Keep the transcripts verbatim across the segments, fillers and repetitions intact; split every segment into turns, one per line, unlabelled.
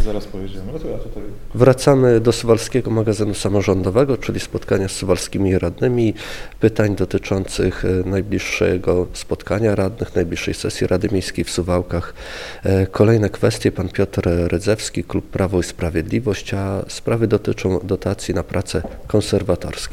Zaraz pojedziemy. No to ja tutaj...
Wracamy do suwalskiego magazynu samorządowego, czyli spotkania z suwalskimi radnymi. Pytań dotyczących najbliższego spotkania radnych, najbliższej sesji Rady Miejskiej w Suwałkach. Kolejne kwestie. Pan Piotr Rydzewski, Klub Prawo i Sprawiedliwość, a sprawy dotyczą dotacji na prace konserwatorskie.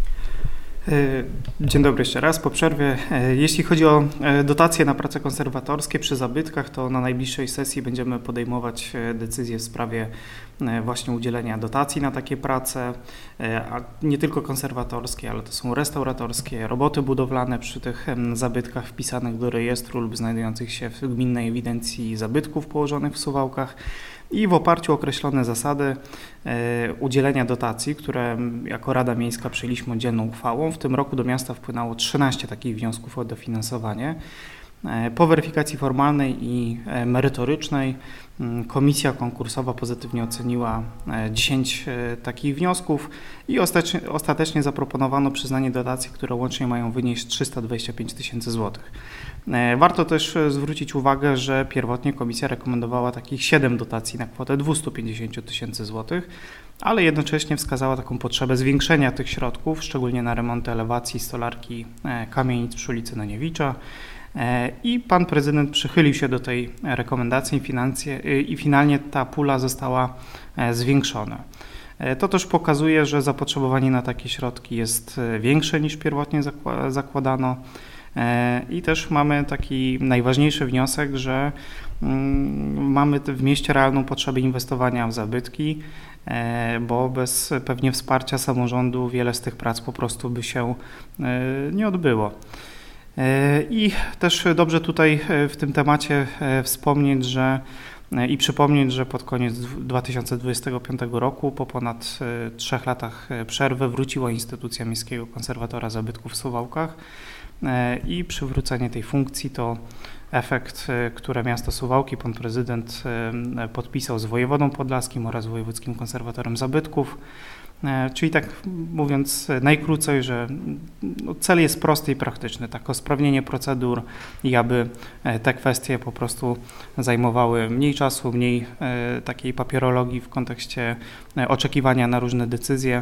Dzień dobry jeszcze raz po przerwie. Jeśli chodzi o dotacje na prace konserwatorskie przy zabytkach, to na najbliższej sesji będziemy podejmować decyzje w sprawie właśnie udzielenia dotacji na takie prace, a nie tylko konserwatorskie, ale to są restauratorskie, roboty budowlane przy tych zabytkach wpisanych do rejestru lub znajdujących się w gminnej ewidencji zabytków położonych w Suwałkach. I w oparciu o określone zasady e, udzielenia dotacji, które jako Rada Miejska przyjęliśmy oddzielną uchwałą, w tym roku do miasta wpłynęło trzynaście takich wniosków o dofinansowanie. E, po weryfikacji formalnej i e, merytorycznej m, komisja konkursowa pozytywnie oceniła e, dziesięć e, takich wniosków i ostatecznie, ostatecznie zaproponowano przyznanie dotacji, które łącznie mają wynieść trzysta dwadzieścia pięć tysięcy złotych. Warto też zwrócić uwagę, że pierwotnie komisja rekomendowała takich siedem dotacji na kwotę dwieście pięćdziesiąt tysięcy złotych, ale jednocześnie wskazała taką potrzebę zwiększenia tych środków, szczególnie na remonty elewacji stolarki kamienic przy ulicy Noniewicza. I pan prezydent przychylił się do tej rekomendacji i finalnie ta pula została zwiększona. To też pokazuje, że zapotrzebowanie na takie środki jest większe niż pierwotnie zakładano. I też mamy taki najważniejszy wniosek, że mamy w mieście realną potrzebę inwestowania w zabytki, bo bez pewnie wsparcia samorządu wiele z tych prac po prostu by się nie odbyło. I też dobrze tutaj w tym temacie wspomnieć, że i przypomnieć, że pod koniec dwa tysiące dwudziestego piątego roku, po ponad trzech latach przerwy, wróciła instytucja Miejskiego Konserwatora Zabytków w Suwałkach i przywrócenie tej funkcji to efekt, który miasto Suwałki, pan prezydent podpisał z wojewodą podlaskim oraz wojewódzkim konserwatorem zabytków. Czyli tak mówiąc najkrócej, że cel jest prosty i praktyczny, tak usprawnienie procedur i aby te kwestie po prostu zajmowały mniej czasu, mniej takiej papierologii w kontekście oczekiwania na różne decyzje,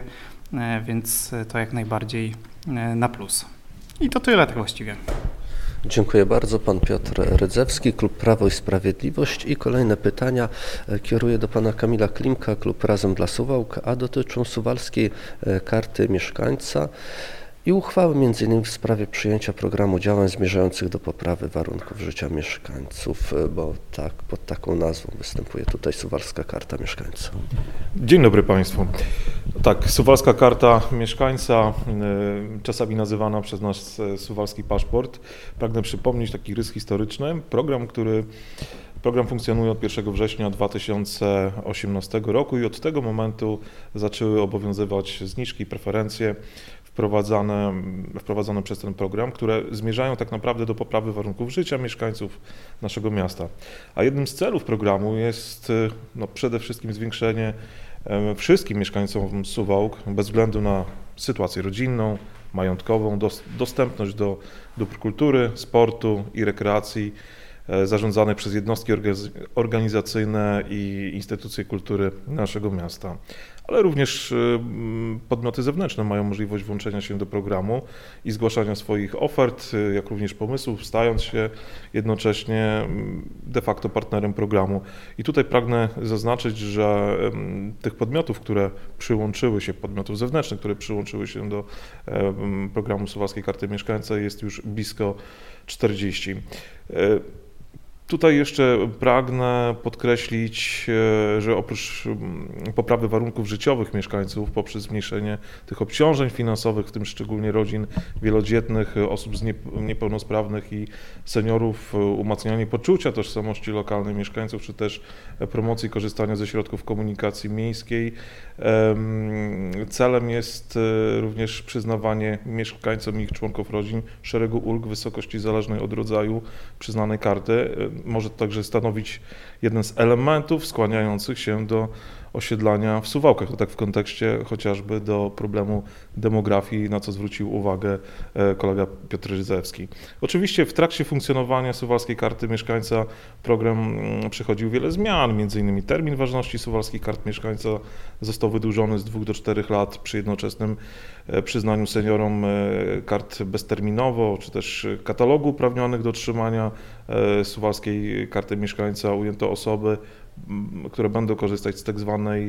więc to jak najbardziej na plus. I to tyle tak właściwie.
Dziękuję bardzo. Pan Piotr Rydzewski, Klub Prawo i Sprawiedliwość. I kolejne pytania kieruję do pana Kamila Klimka, Klub Razem dla Suwałk, a dotyczą suwalskiej karty mieszkańca i uchwały między innymi w sprawie przyjęcia programu działań zmierzających do poprawy warunków życia mieszkańców, bo tak, pod taką nazwą występuje tutaj Suwalska Karta Mieszkańca.
Dzień dobry Państwu. Tak, Suwalska Karta Mieszkańca, czasami nazywana przez nas Suwalski Paszport. Pragnę przypomnieć taki rys historyczny. Program, który Program funkcjonuje od pierwszego września dwa tysiące osiemnastego roku i od tego momentu zaczęły obowiązywać zniżki i preferencje wprowadzane, wprowadzone przez ten program, które zmierzają tak naprawdę do poprawy warunków życia mieszkańców naszego miasta. A jednym z celów programu jest no, przede wszystkim zwiększenie wszystkim mieszkańcom Suwałk, bez względu na sytuację rodzinną, majątkową, dostępność do dóbr kultury, sportu i rekreacji zarządzanych przez jednostki organizacyjne i instytucje kultury naszego miasta. Ale również podmioty zewnętrzne mają możliwość włączenia się do programu i zgłaszania swoich ofert, jak również pomysłów, stając się jednocześnie de facto partnerem programu. I tutaj pragnę zaznaczyć, że tych podmiotów, które przyłączyły się, podmiotów zewnętrznych, które przyłączyły się do programu Suwalskiej Karty Mieszkańca jest już blisko czterdzieści. Tutaj jeszcze pragnę podkreślić, że oprócz poprawy warunków życiowych mieszkańców poprzez zmniejszenie tych obciążeń finansowych, w tym szczególnie rodzin wielodzietnych, osób niepełnosprawnych i seniorów, umacnianie poczucia tożsamości lokalnej mieszkańców, czy też promocji korzystania ze środków komunikacji miejskiej, celem jest również przyznawanie mieszkańcom i ich członków rodzin szeregu ulg w wysokości zależnej od rodzaju przyznanej karty. Może to także stanowić jeden z elementów skłaniających się do osiedlania w Suwałkach. To tak w kontekście chociażby do problemu demografii, na co zwrócił uwagę kolega Piotr Rydzewski. Oczywiście w trakcie funkcjonowania Suwalskiej Karty Mieszkańca program przechodził wiele zmian, między innymi termin ważności Suwalskich Kart Mieszkańca został wydłużony z dwóch do czterech lat przy jednoczesnym przyznaniu seniorom kart bezterminowo, czy też katalogu uprawnionych do otrzymania Suwalskiej Karty Mieszkańca ujęto osoby, które będą korzystać z tak zwanej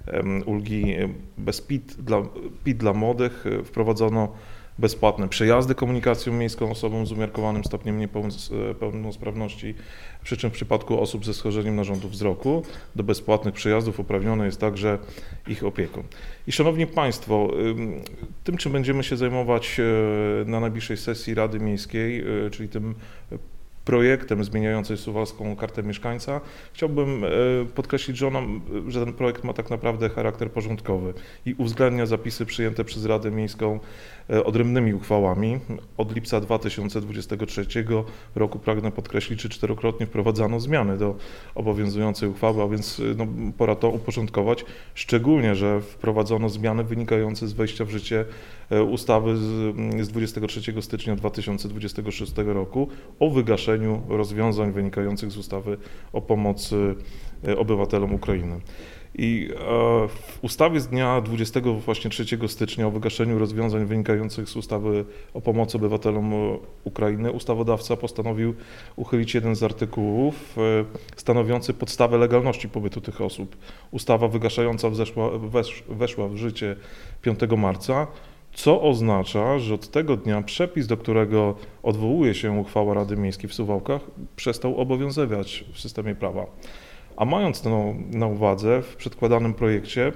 ulgi bez P I T dla, P I T dla młodych. Wprowadzono bezpłatne przejazdy komunikacją miejską osobom z umiarkowanym stopniem niepełnosprawności, przy czym w przypadku osób ze schorzeniem narządu wzroku do bezpłatnych przejazdów uprawnione jest także ich opieką. I szanowni Państwo, tym czym będziemy się zajmować na najbliższej sesji Rady Miejskiej, czyli tym projektem zmieniającym Suwalską Kartę Mieszkańca, chciałbym podkreślić, że, ona, że ten projekt ma tak naprawdę charakter porządkowy i uwzględnia zapisy przyjęte przez Radę Miejską odrębnymi uchwałami. Od lipca dwa tysiące dwudziestego trzeciego roku pragnę podkreślić, że czterokrotnie wprowadzano zmiany do obowiązującej uchwały, a więc no, pora to uporządkować, szczególnie, że wprowadzono zmiany wynikające z wejścia w życie ustawy z, z dwudziestego trzeciego stycznia dwa tysiące dwudziestego szóstego roku o wygaszeniu rozwiązań wynikających z ustawy o pomocy obywatelom Ukrainy. I w ustawie z dnia dwudziestego trzeciego stycznia o wygaszeniu rozwiązań wynikających z ustawy o pomocy obywatelom Ukrainy ustawodawca postanowił uchylić jeden z artykułów stanowiący podstawę legalności pobytu tych osób. Ustawa wygaszająca wzeszła, wesz, weszła w życie piątego marca, co oznacza, że od tego dnia przepis, do którego odwołuje się uchwała Rady Miejskiej w Suwałkach, przestał obowiązywać w systemie prawa. A mając to na uwadze, w przedkładanym projekcie,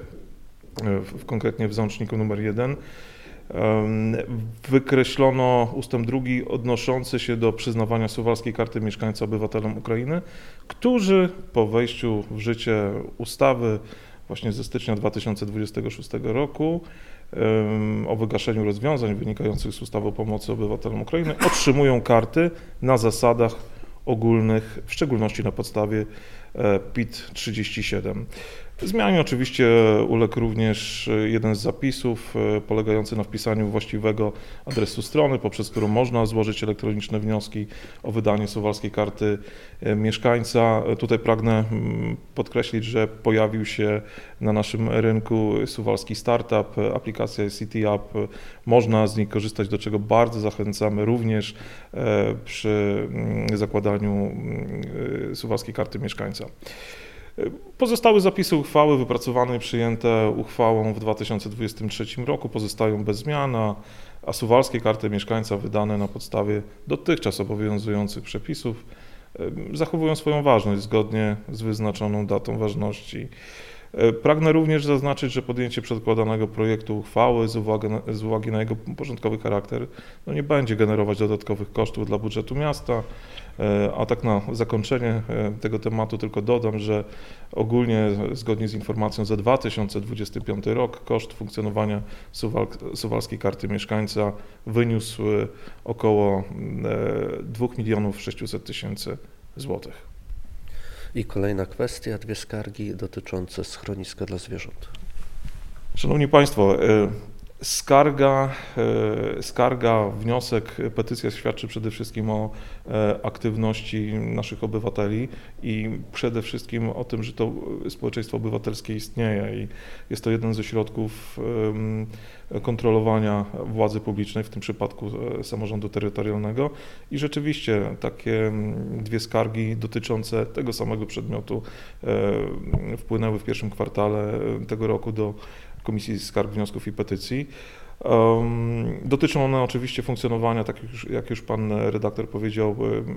w, konkretnie w załączniku numer jeden, wykreślono ustęp drugi odnoszący się do przyznawania Suwalskiej Karty Mieszkańca obywatelom Ukrainy, którzy po wejściu w życie ustawy właśnie ze stycznia dwa tysiące dwudziestego szóstego roku o wygaszeniu rozwiązań wynikających z ustawy o pomocy obywatelom Ukrainy otrzymują karty na zasadach ogólnych, w szczególności na podstawie P I T trzydzieści siedem. Zmianie oczywiście uległ również jeden z zapisów polegający na wpisaniu właściwego adresu strony, poprzez którą można złożyć elektroniczne wnioski o wydanie Suwalskiej Karty Mieszkańca. Tutaj pragnę podkreślić, że pojawił się na naszym rynku suwalski startup, aplikacja City App. Można z niej korzystać, do czego bardzo zachęcamy również przy zakładaniu Suwalskiej Karty Mieszkańca. Pozostałe zapisy uchwały wypracowane i przyjęte uchwałą w dwa tysiące dwudziestym trzecim roku pozostają bez zmian, a Suwalskie Karty Mieszkańca wydane na podstawie dotychczas obowiązujących przepisów zachowują swoją ważność zgodnie z wyznaczoną datą ważności. Pragnę również zaznaczyć, że podjęcie przedkładanego projektu uchwały z uwagi na, z uwagi na jego porządkowy charakter no nie będzie generować dodatkowych kosztów dla budżetu miasta, a tak na zakończenie tego tematu tylko dodam, że ogólnie zgodnie z informacją za dwa tysiące dwudziesty piąty rok koszt funkcjonowania Suwal, Suwalskiej Karty Mieszkańca wyniósł około dwóch milionów sześciuset tysięcy złotych.
I kolejna kwestia, dwie skargi dotyczące schroniska dla zwierząt.
Szanowni Państwo, skarga, skarga, wniosek, petycja świadczy przede wszystkim o aktywności naszych obywateli i przede wszystkim o tym, że to społeczeństwo obywatelskie istnieje i jest to jeden ze środków kontrolowania władzy publicznej, w tym przypadku samorządu terytorialnego i rzeczywiście takie dwie skargi dotyczące tego samego przedmiotu wpłynęły w pierwszym kwartale tego roku do Komisji Skarg, Wniosków i Petycji. Dotyczą one oczywiście funkcjonowania, tak jak już pan redaktor powiedział,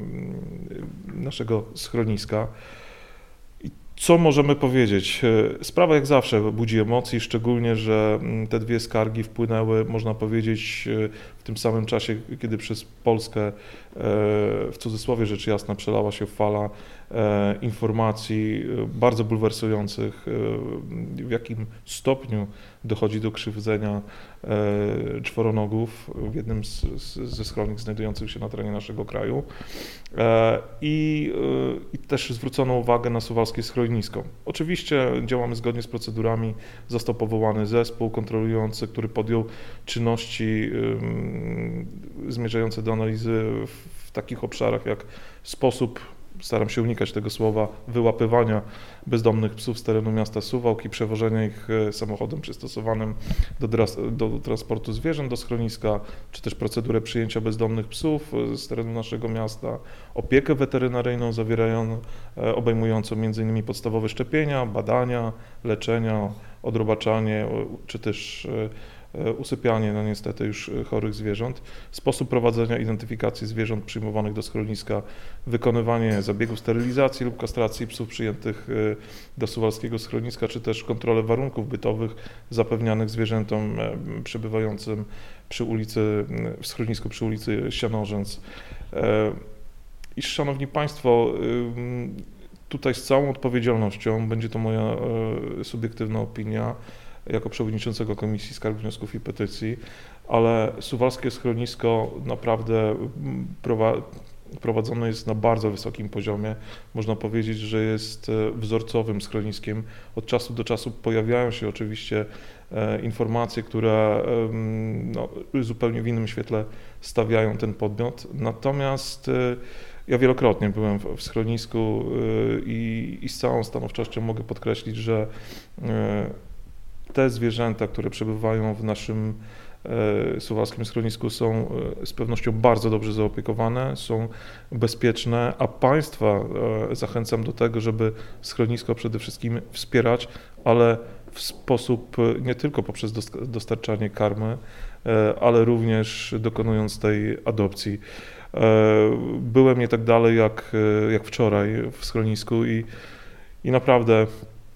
naszego schroniska. Co możemy powiedzieć? Sprawa jak zawsze budzi emocje, szczególnie, że te dwie skargi wpłynęły, można powiedzieć, w tym samym czasie, kiedy przez Polskę, w cudzysłowie rzecz jasna, przelała się fala informacji bardzo bulwersujących, w jakim stopniu dochodzi do krzywdzenia czworonogów w jednym z, z, ze schronisk znajdujących się na terenie naszego kraju. I, I też zwrócono uwagę na suwalskie schronisko. Oczywiście działamy zgodnie z procedurami. Został powołany zespół kontrolujący, który podjął czynności zmierzające do analizy w, w takich obszarach jak sposób, staram się unikać tego słowa, wyłapywania bezdomnych psów z terenu miasta Suwałk i przewożenia ich samochodem przystosowanym do, do transportu zwierząt do schroniska, czy też procedurę przyjęcia bezdomnych psów z terenu naszego miasta, opiekę weterynaryjną zawierają, obejmującą między innymi podstawowe szczepienia, badania, leczenia, odrobaczanie, czy też usypianie, no niestety już chorych zwierząt, sposób prowadzenia identyfikacji zwierząt przyjmowanych do schroniska, wykonywanie zabiegów sterylizacji lub kastracji psów przyjętych do suwalskiego schroniska, czy też kontrolę warunków bytowych zapewnianych zwierzętom przebywającym przy ulicy, w schronisku przy ulicy Sianorzęc. I szanowni Państwo, tutaj z całą odpowiedzialnością, będzie to moja subiektywna opinia, jako przewodniczącego Komisji Skarg, Wniosków i Petycji, ale suwalskie schronisko naprawdę prowadzone jest na bardzo wysokim poziomie. Można powiedzieć, że jest wzorcowym schroniskiem. Od czasu do czasu pojawiają się oczywiście informacje, które no, zupełnie w innym świetle stawiają ten podmiot. Natomiast ja wielokrotnie byłem w schronisku i, i z całą stanowczością mogę podkreślić, że te zwierzęta, które przebywają w naszym e, suwalskim schronisku, są e, z pewnością bardzo dobrze zaopiekowane, są bezpieczne, a Państwa e, zachęcam do tego, żeby schronisko przede wszystkim wspierać, ale w sposób e, nie tylko poprzez dostarczanie karmy, e, ale również dokonując tej adopcji. E, byłem nie tak dalej jak, jak wczoraj w schronisku i, i naprawdę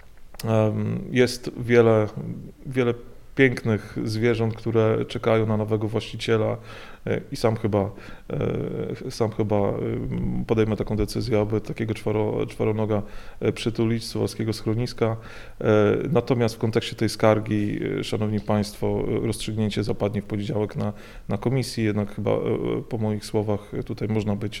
jest wiele, wiele pięknych zwierząt, które czekają na nowego właściciela i sam chyba, sam chyba podejmę taką decyzję, aby takiego czworo, czworonoga przytulić z suwalskiego schroniska. Natomiast w kontekście tej skargi, szanowni Państwo, rozstrzygnięcie zapadnie w poniedziałek na, na komisji, jednak chyba po moich słowach tutaj można być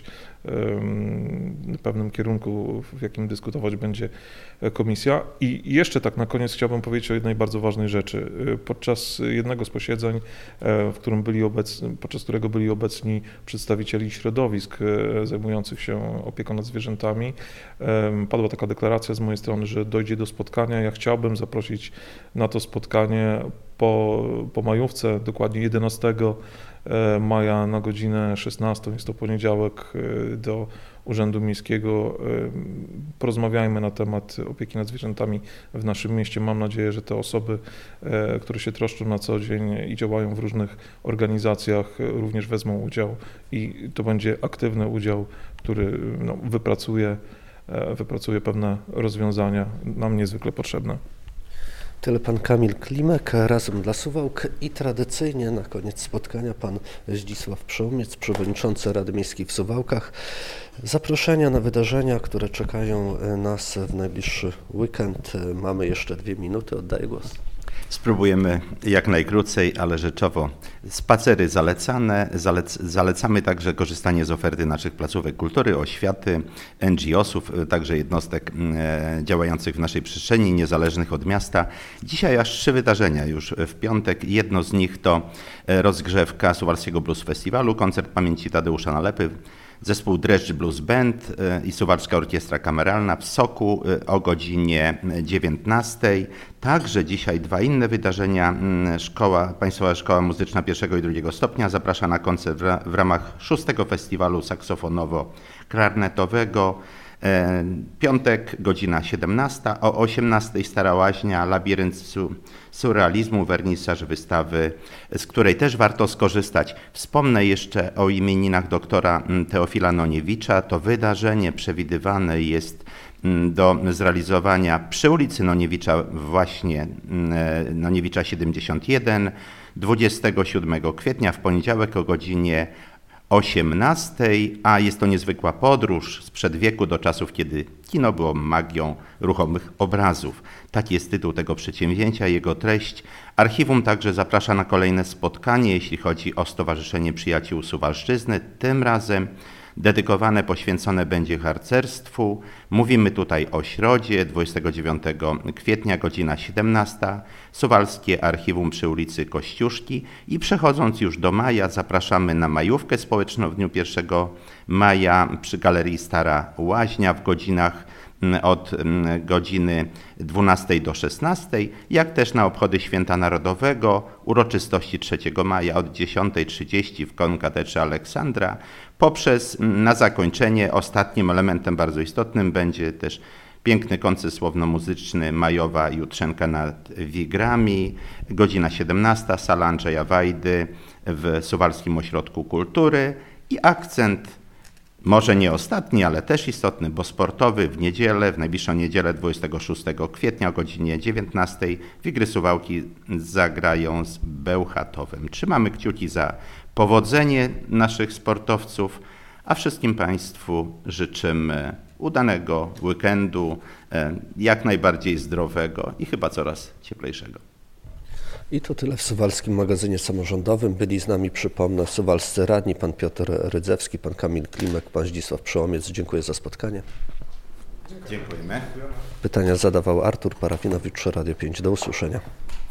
w pewnym kierunku, w jakim dyskutować będzie komisja. I jeszcze tak na koniec chciałbym powiedzieć o jednej bardzo ważnej rzeczy. Podczas jednego z posiedzeń, w którym byli obecni, podczas którego byli obecni przedstawicieli środowisk zajmujących się opieką nad zwierzętami, padła taka deklaracja z mojej strony, że dojdzie do spotkania. Ja chciałbym zaprosić na to spotkanie po, po majówce, dokładnie jedenastego maja na godzinę szesnastą, jest to poniedziałek, do Urzędu Miejskiego. Porozmawiajmy na temat opieki nad zwierzętami w naszym mieście. Mam nadzieję, że te osoby, które się troszczą na co dzień i działają w różnych organizacjach, również wezmą udział i to będzie aktywny udział, który no, wypracuje, wypracuje pewne rozwiązania nam niezwykle potrzebne.
Tyle pan Kamil Klimek, Razem dla Suwałk, i tradycyjnie na koniec spotkania pan Zdzisław Przełomiec, przewodniczący Rady Miejskiej w Suwałkach. Zaproszenia na wydarzenia, które czekają nas w najbliższy weekend. Mamy jeszcze dwie minuty, oddaję głos.
Spróbujemy jak najkrócej, ale rzeczowo. Spacery zalecane, zalec, zalecamy także korzystanie z oferty naszych placówek kultury, oświaty, N G O sów, także jednostek e, działających w naszej przestrzeni, niezależnych od miasta. Dzisiaj aż trzy wydarzenia już w piątek. Jedno z nich to rozgrzewka Suwalskiego Blues Festiwalu, koncert pamięci Tadeusza Nalepy, zespół Dreszcz Blues Band i Suwalska Orkiestra Kameralna w Soku o godzinie dziewiętnastej. Także dzisiaj dwa inne wydarzenia. Szkoła, Państwowa Szkoła Muzyczna pierwszego i drugiego stopnia zaprasza na koncert w ramach szóstego Festiwalu Saksofonowo-Klarnetowego. Piątek, godzina siedemnasta, o osiemnastej Stara Łaźnia, Labirynt su, surrealizmu, wernisaż wystawy, z której też warto skorzystać. Wspomnę jeszcze o imieninach doktora Teofila Noniewicza. To wydarzenie przewidywane jest do zrealizowania przy ulicy Noniewicza, właśnie Noniewicza siedemdziesiąt jeden. dwudziestego siódmego kwietnia w poniedziałek o godzinie osiemnastej, a jest to niezwykła podróż sprzed wieku do czasów, kiedy kino było magią ruchomych obrazów. Taki jest tytuł tego przedsięwzięcia, jego treść. Archiwum także zaprasza na kolejne spotkanie, jeśli chodzi o Stowarzyszenie Przyjaciół Suwalszczyzny. Tym razem dedykowane, poświęcone będzie harcerstwu. Mówimy tutaj o środzie, dwudziestego dziewiątego kwietnia, godzina siedemnasta, Suwalskie Archiwum przy ulicy Kościuszki. I przechodząc już do maja, zapraszamy na majówkę społeczną w dniu pierwszego maja przy Galerii Stara Łaźnia w godzinach od godziny dwunastej do szesnastej, jak też na obchody Święta Narodowego, uroczystości trzeciego maja od dziesiątej trzydzieści w Konkatedrze Aleksandra, poprzez na zakończenie ostatnim elementem bardzo istotnym będzie też piękny koncert słowno-muzyczny Majowa Jutrzenka nad Wigrami, godzina siedemnasta, sala Andrzeja Wajdy w Suwalskim Ośrodku Kultury i akcent może nie ostatni, ale też istotny, bo sportowy w niedzielę, w najbliższą niedzielę dwudziestego szóstego kwietnia o godzinie dziewiętnastej Wigry Suwałki zagrają z Bełchatowem. Trzymamy kciuki za powodzenie naszych sportowców, a wszystkim Państwu życzymy udanego weekendu, jak najbardziej zdrowego i chyba coraz cieplejszego.
I to tyle w Suwalskim Magazynie Samorządowym. Byli z nami, przypomnę, suwalscy radni, pan Piotr Rydzewski, pan Kamil Klimek, pan Zdzisław Przełomiec. Dziękuję za spotkanie.
Dziękujemy.
Pytania zadawał Artur Parafinowicz, Radio pięć. Do usłyszenia.